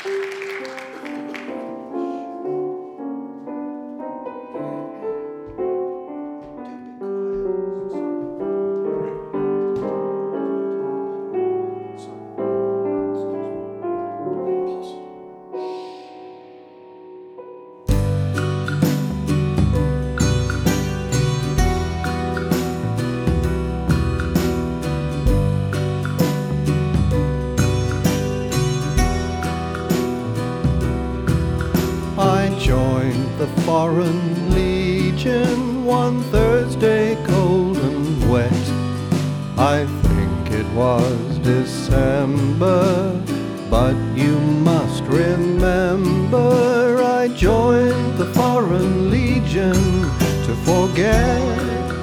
I joined the Foreign Legion one Thursday, cold and wet. I think it was December, but you must remember I joined the Foreign Legion to forget.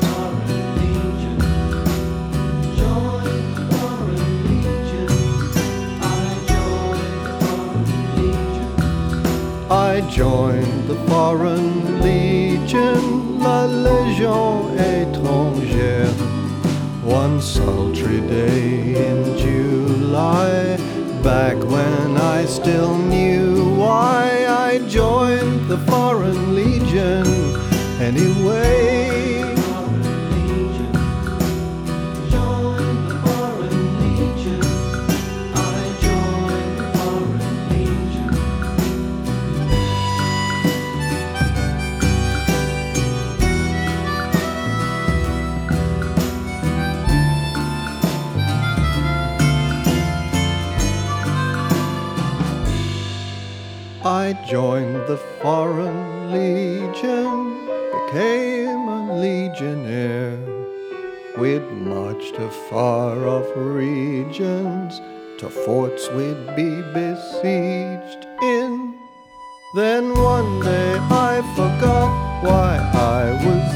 I joined the Foreign Legion, la Légion étrangère, one sultry day in July, back when I still knew why I joined the Foreign Legion anyway. I joined the Foreign Legion, became a legionnaire. We'd march to far-off regions, to forts we'd be besieged in. Then one day I forgot why I was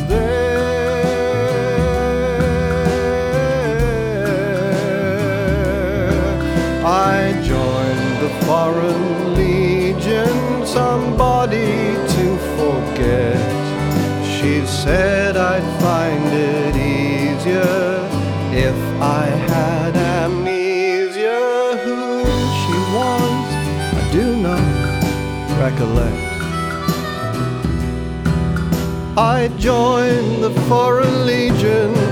there. I joined the Foreign Legion, somebody to forget. She said I'd find it easier if I had amnesia. Who she was, I do not recollect. I joined the Foreign Legion